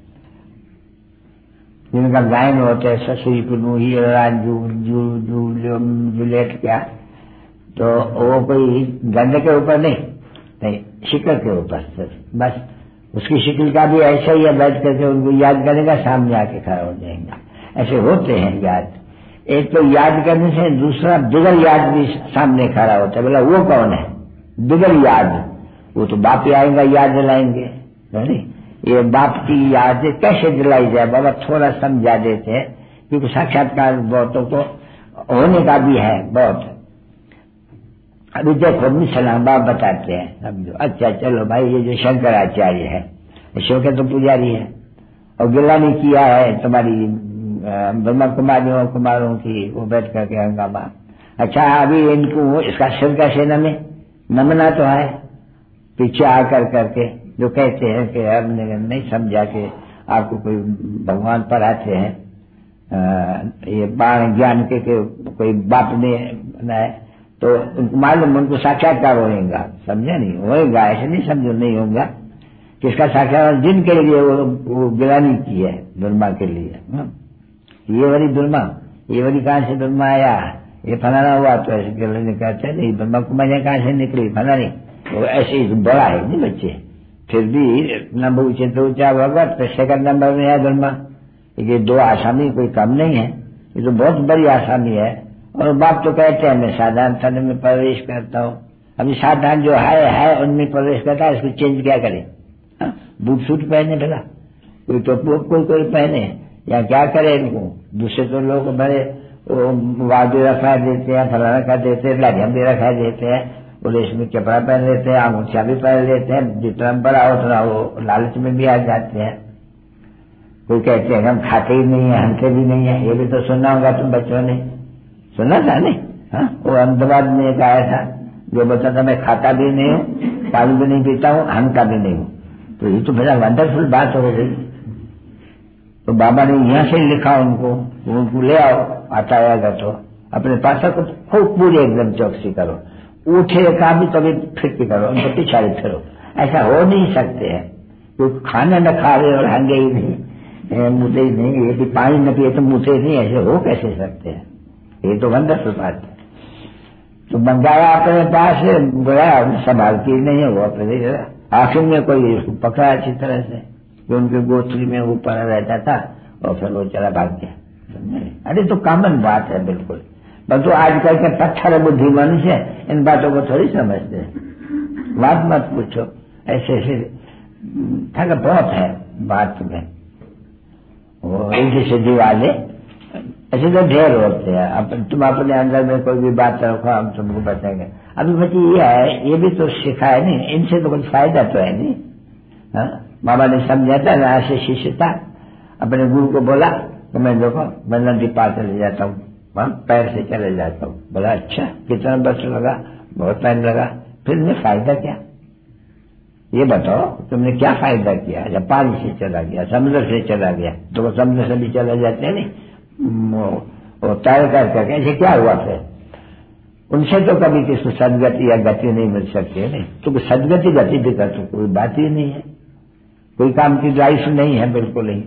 जिनका गायन होते हैं ससुरी पुनू हीरांजू जूलियट क्या, तो वो कोई गंदे के ऊपर नहीं, शिकल के ऊपर बस। उसकी शिकल का भी ऐसा ही है, बैठ करके उनको याद करेगा, सामने आके खड़ा हो जाएगा। ऐसे होते हैं याद, एक तो याद करने से दूसरा बिगड़ याद भी सामने खड़ा होता है। बोला वो कौन है बिगड़ याद, वो तो बाप ही आएगा याद दिलाएंगे, नहीं? ये बाप की याद कैसे दिलाई जाए बाबा थोड़ा समझा देते हैं, क्योंकि साक्षात्कार बहुतों को होने का भी है बहुत। अभी देखो मिसलाम बाप बताते हैं, समझो अच्छा चलो भाई, ये जो शंकराचार्य है ईश्वर के तो पुजारी है, और गिलानी किया है तुम्हारी ब्रह्मा कुमारों की, वो बैठ करके हंगामा। अच्छा अभी इनको इसका सिर का सेना में नमना तो है, पीछे आकर करके जो कहते हैं कि हमने नहीं समझा कि आपको कोई भगवान पढ़ाते हैं, ये बाण ज्ञान के कोई बाप ने बनाया, तो मालूम उनको साक्षात्कार होगा, समझे नहीं? होएगा, ऐसे नहीं समझो नहीं होगा, किसका साक्षात्कार जिनके लिए वो गिलानी की है ब्रह्मा के लिए। ये वाली ब्रह्मा, ये वाली कहां से ब्रह्मा आया, ये फलाना हुआ, तो ऐसे गिलानी कहते नहीं ब्रह्मा कुमारियां कहां से निकली फलानी, वो ऐसे ही बड़ा है नहीं बच्चे, फिर भी नंबर ऊंचे तो ऊंचा भगवत, तो सेकंड नंबर में है ब्रह्मा। ये दो आसामी कोई कम नहीं है, ये तो बहुत बड़ी आसामी है। और बाप तो कहते हैं मैं साधारण तन में प्रवेश करता हूँ, अभी साधारण जो है उनमें प्रवेश करता है, इसको चेंज क्या करें? बूट सूट पहने भला, कोई तो कोई पहने या क्या करे इनको? दूसरे तो लोग बड़े वादी रखा देते हैं, फलाना कर देते हैं, लाठियां भी रखा देते हैं, और रेशमी कपड़ा पहन लेते हैं, अंगूठिया भी पहन लेते हैं, जितना बड़ा उतना वो लालच में भी आ जाते हैं। कोई कहते हैं हम खाते ही नहीं है, हंसते भी नहीं है, ये भी तो सुनना होगा तुम बच्चों ने, सुना था नहीं? हाँ, वो अहमदाबाद में एक आया था जो बता था मैं खाता भी नहीं हूँ, पानी भी नहीं पीता हूँ, हंसता भी नहीं हूँ, तो ये तो बड़ा वंडरफुल बात हो गई। तो बाबा ने यहाँ से लिखा उनको ले आओ, आता आएगा तो अपने पास को खूब पूरी एकदम चौकसी करो, उठे का भी कभी फिर करो, उनको पिछाड़ी फिरो। ऐसा हो नहीं सकते हैं, क्योंकि खाना न खा रहे और हंगे ही नहीं, मुझे ही नहीं, ये भी पानी न पिए तो मुझे नहीं, ऐसे हो कैसे सकते हैं? ये तो वंडरफुल बात है। तो मंगाया अपने पास गया, संभालती नहीं है वो अपने। आखिर में कोई पकड़ा अच्छी तरह से, जो उनके गोथली में ऊपर रहता था, और फिर वो चला भाग गया। अरे तो कॉमन बात है बिल्कुल, बस तो आजकल के पत्थर बुद्धि मनुष्य इन बातों को थोड़ी समझते हैं। बात मत पूछो, ऐसे ऐसे थक बहुत है बात में। वो इनकी सिद्धि वाले ऐसे तो ढेर होते हैं। तुम अपने अंदर में कोई भी बात रखो, हम तुमको बताएंगे। अभी बच्चे ये है, ये भी तो सिखाया नहीं, इनसे तो कुछ फायदा तो है नहीं। बाबा ने समझाता ना, ऐसे शिष्य था, अपने गुरु को बोला कि मैं देखो मैं नदी पार चले जाता हूँ, पैर से चले जाता हूँ। बोला अच्छा, कितना वर्ष लगा? बहुत टाइम लगा। फिर इन्हें फायदा क्या? ये बताओ तुमने क्या फायदा किया? जब पानी से चला गया, समुद्र से चला गया, तो समुद्र से भी चले जाते हैं नहीं, वो तैर करके ऐसे क्या हुआ? फिर उनसे तो कभी किसी सदगति या गति नहीं मिल सकती है। नहीं तो सदगति गति भी कर तो कोई बात ही नहीं है, कोई काम की लाइफ नहीं है, बिल्कुल नहीं।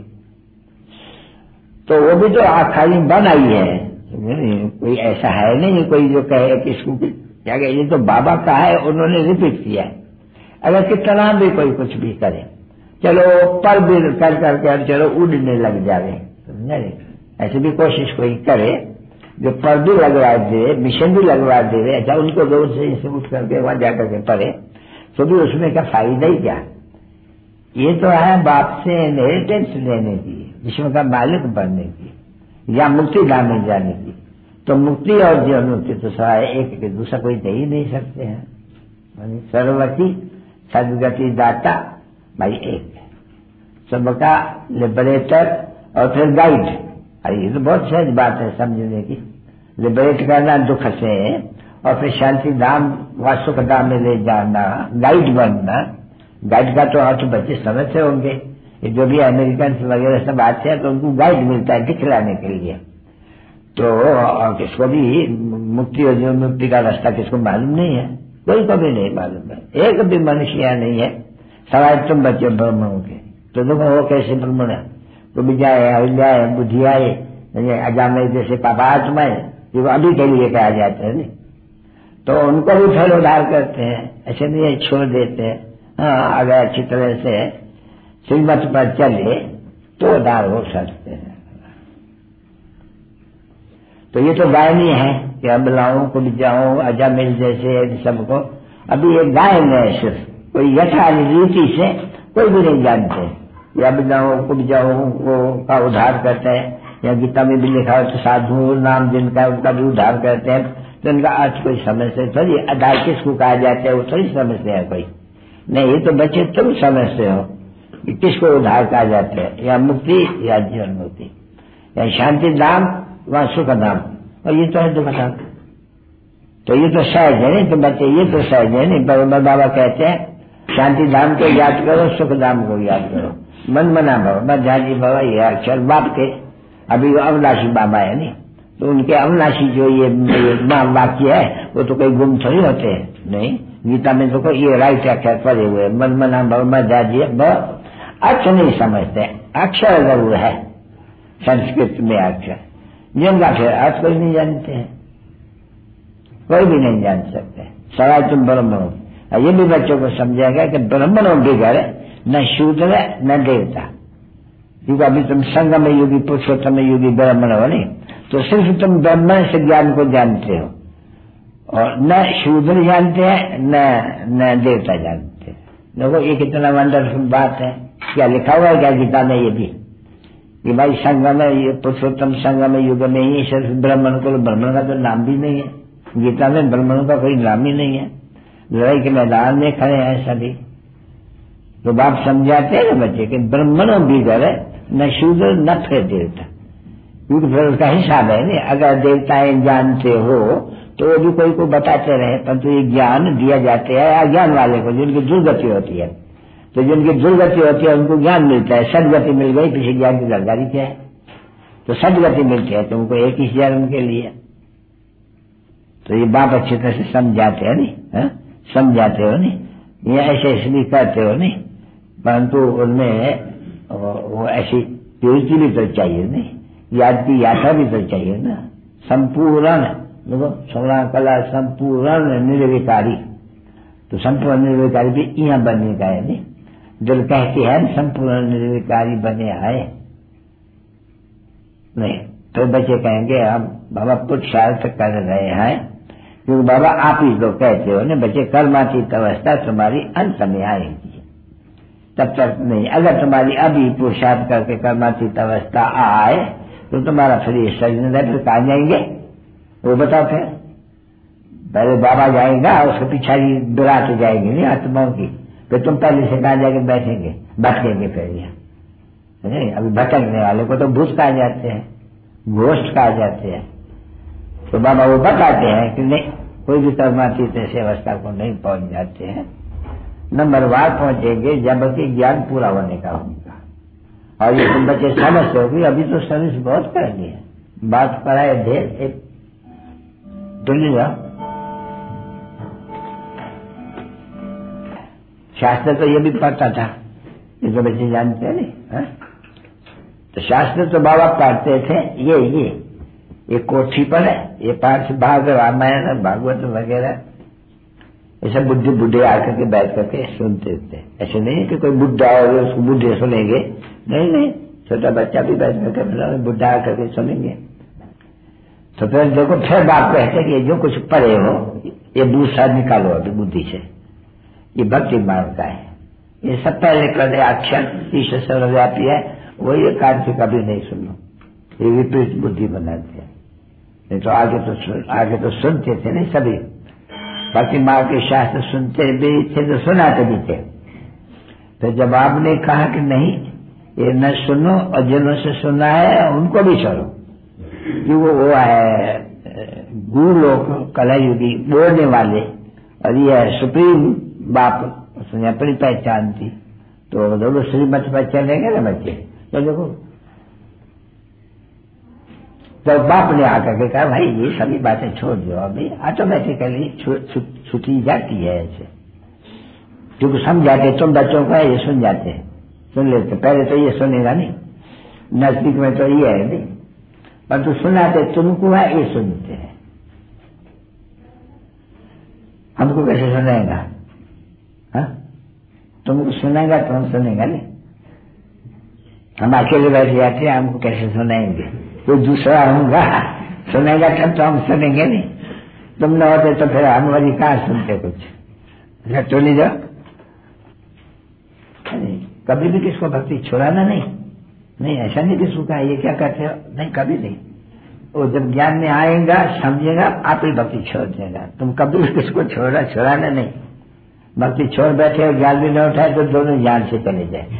तो वो भी तो खाली बन आई है, कोई ऐसा है नहीं कोई जो कहे कि इसको क्या कहे। ये तो बाबा का है, उन्होंने रिपीट किया है। अगर कितना भी कोई कुछ भी करे, चलो पर भी कर करके चलो उड़ने लग जावे, समझे? ऐसे भी कोशिश कोई करे जो पर भी लगवा दे, मिशन भी लगवा दे, अच्छा उनको रोज से उठ करके वहां जाकर के पढ़े, तो भी उसमें क्या फायदा ही क्या? ये तो है बाप से इनहेरिटेंस लेने की, विश्व का मालिक बनने की, या मुक्ति धाम में जाने की। तो मुक्ति और जीवन मुक्ति तो सारे एक के दूसरा कोई दे ही नहीं सकते हैं। सर्वगति सदगति दाता भाई एक, सबका लिबरेटर और फिर गाइड। अरे ये तो बहुत सहज बात है समझने की। लिबरेट करना दुख से, और फिर शांति धाम व सुख धाम में ले जाना, गाइड बनना। गाइड का तो अर्थ बच्चे समझते होंगे, ये जो भी अमेरिकन वगैरह सब आते हैं तो उनको गाइड मिलता है दिखलाने के लिए। तो किसको भी मुक्ति और जीवन मुक्ति का रास्ता किसको मालूम नहीं है, कोई को भी नहीं मालूम है। एक भी मनुष्य यहाँ नहीं है सवाल तुम बच्चे ब्राह्मणों के, तो देखो वो कैसे ब्राह्मण है? तो भी जाए अहिल्या है, बुद्धि आए, अजामे जैसे पापात्मा है, जो अभी के लिए कहा जाता है नहीं, तो उनको भी फिर उद्धार करते हैं, ऐसे नहीं छोड़ देते हैं। हाँ, अगर अच्छी तरह से श्रीमत पर चले तो उद्धार हो सकते हैं। तो ये तो गाय नहीं है कि अबलाओं को भी जाओ, अजामिल जैसे सबको। अभी ये गाय में सिर्फ कोई यथा रीति से कोई भी नहीं जानते, या अबलाओं को भी जाओ वो का उद्धार करते हैं, या गीता में भी लिखा हो तो साधु नाम जिनका उनका भी उद्धार करते हैं। तो इनका अर्थ कोई समझते थोड़ी, आधार किसको कहा जाता है वो थोड़ी समझते हैं कोई। नहीं, ये तो बच्चे तुम समझते हो कि किसको उद्धार कहा जाता है, या मुक्ति या जीवन मुक्ति, या शांति धाम व सुख धाम, और ये तो है दुख धाम। तो ये तो सहज है नहीं, तो बच्चे ये तो सहज है नहीं। बाबा कहते हैं शांति धाम को याद करो, सुख धाम को याद करो, मन मना बाबा बधाजी बाबा ये अक्षर बाप के। अभी वो अविनाशी बाबा है नहीं, तो उनके अविनाशी जो ये वाक्य है वो तो कोई गुम थोड़ी होते हैं। नहीं, गीता में तो ये राइट अक्षर पड़े हुए, मन मना बाबा बधाजी। अर्थ नहीं समझते, अक्षर जरूर है संस्कृत में अक्षर, जिनका फिर अर्थ कोई नहीं जानते हैं, कोई भी नहीं जान सकते। सवाल तुम ब्रह्म हो, ये भी बच्चों को समझाएगा कि ब्राह्मणों बिगड़ न शूद्र न देवता, क्योंकि अभी तुम संगम युगी पुरुषोत्तम युगी ब्राह्मण हो नहीं, तो सिर्फ तुम ब्राह्मण से ज्ञान को जानते हो, और न शूद्र जानते हैं न देवता जानते हैं। देखो ये कितना वंडरफुल बात है। क्या लिखा हुआ है क्या गीता में? ये भी कि भाई संगम ये पुरुषोत्तम संगम युग में ही सिर्फ ब्राह्मण को, ब्राह्मण का तो नाम भी नहीं है गीता में, ब्राह्मणों का कोई नाम ही नहीं है। लड़ाई के मैदान में खड़े हैं सभी, तो बाप समझाते हैं ना बच्चे कि ब्राह्मणों बिगड़ न शूद्र न फिर देवता, क्योंकि फिर उसका हिसाब है नहीं। अगर देवताएं जानते हो तो वो भी कोई को बताते रहे, परंतु ये ज्ञान दिया जाता है अज्ञान वाले को, जिनकी दुर्गति होती है। तो जिनकी दुर्गति होती है उनको ज्ञान मिलता है, सदगति मिल गई, पीछे ज्ञान की दरकारी क्या है? तो सदगति मिलती है तुमको एक ही जन्म के लिए, तो ये बाप अच्छी तरह से समझाते हो नहीं, समझाते हो नहीं, ये ऐसे इसलिए करते हो नहीं, परंतु उनमें वो ऐसी प्योरिटी भी तो चाहिए नहीं, याद की यात्रा भी तो चाहिए ना। संपूर्ण देखो 16 कला संपूर्ण निर्विकारी, तो संपूर्ण निर्विकारी भी यहाँ बनने का है नहीं। दिल कहती है संपूर्ण निर्विकारी बने आए नहीं, तो बच्चे कहेंगे हम बाबा पुरुषार्थ कर रहे हैं, क्योंकि बाबा आप ही तो कहते हो ना बच्चे कर्मातीत अवस्था तुम्हारी अंत में आएगी, तब तक नहीं। अगर तुम्हारी अभी पुरुषार्थ करके कर्मातीत अवस्था आए तो तुम्हारा फिर ये शरीर फिर कहाँ जाएंगे वो बताओ। फिर पहले बाबा जाएगा, उसके पिछाड़ी बिरात जाएंगे नहीं आत्माओं की, फिर तुम पहले से कहाँ जाके बैठेंगे, भटकेंगे फिर नहीं। अभी भटकने वाले को तो भूत कहा जाते हैं, घोष्ट कहा जाते हैं। तो बाबा वो बताते हैं कि नहीं, कोई भी कर्मातीत ऐसी अवस्था को नहीं पहुंच जाते हैं, नंबरवार पहुंचेंगे जबकि ज्ञान पूरा होने का होगा। और ये तुम बच्चे समझते हो कि अभी तो सर्विस बहुत कर ली है, बात कराए ढेर एक दुनिया। शास्त्र तो ये भी पढ़ता था, ये तो बच्चे जानते हैं नहीं, तो शास्त्र तो बाबा पढ़ते थे। ये कोठी पर है, ये पाठ भाग रामायण भागवत वगैरह ऐसे बुढ़े आकर के बैठ करके सुनते थे। ऐसे नहीं कि कोई बुढ़ा हो उसको बुढ़े सुनेंगे, नहीं, छोटा बच्चा भी बैठ करके बुढ़ा आकर के सुनेंगे। तो फिर देखो फिर बात कहते कि जो कुछ पढ़े हो ये दूसरा निकालो अभी बुद्धि से, ये भक्ति मार्ग का है, ये सब पहले कर अक्षर ईश्वर सर्वव्यापी है, वो ये कार्य से कभी नहीं सुनो, ये विपरीत बुद्धि बनाते हैं। नहीं तो आगे तो सुनते थे नहीं सभी, भक्ति मार्ग के शास्त्र सुनते भी थे तो सुनाते भी थे। तो जब आपने कहा कि नहीं ये न सुनो और जिन्होंने सुना है उनको भी छोड़ो, कि वो है गुरु लोग कलयुगी बोलने वाले, और ये है सुप्रीम बाप, उसने अपनी पहचान थी, तो दोनों श्रीमत पर चलेंगे ना बच्चे। तो देखो तो बाप ने आकर के कहा भाई ये सभी बातें छोड़ दो, अभी ऑटोमेटिकली छुट्टी जाती है ऐसे, क्योंकि समझाते तुम बच्चों को ये सुन जाते हैं, सुन लेते। पहले तो ये सुनेगा नहीं, नजदीक में तो ये है नहीं, पर तो सुनाते तुमको है, ये सुनते हैं। हमको कैसे सुनाएगा? तुमको सुनाएगा तो हम सुनेगा नहीं, हम अकेले बैठ जाते हैं, हमको कैसे सुनाएंगे? कोई दूसरा होगा सुनेगा तब तो हम सुनेंगे नहीं, तुम न होते तो फिर हम वही कहाँ सुनते कुछ। तो नहीं जाओ, कभी भी किसको भक्ति छुड़ाना नहीं, ऐसा नहीं किसको कहा ये क्या करते हो, नहीं कभी नहीं। वो जब ज्ञान में आएगा समझेगा आप ही भक्ति छोड़ देगा, तुम कभी भी किसको छुड़ाना नहीं। भक्ति छोड़ बैठे और ज्ञान भी न उठाए तो दोनों ज्ञान से चले जाए,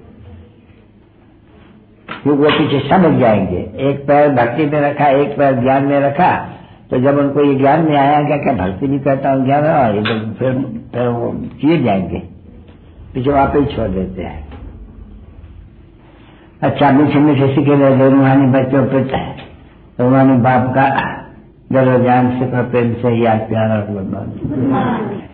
क्योंकि वो पीछे समझ जाएंगे। एक पैर भक्ति में रखा, एक पैर ज्ञान में रखा, तो जब उनको ये ज्ञान में आया क्या भक्ति भी करता हूँ ज्ञान, तो फिर वो किए जाएंगे, पीछे आप ही छोड़ देते हैं। अच्छा मीठे मीठे सीखे रहे रूहानी बच्चों पिता है, रूहानी बाप का जरूर ज्ञान से प्रेम से याद प्यार और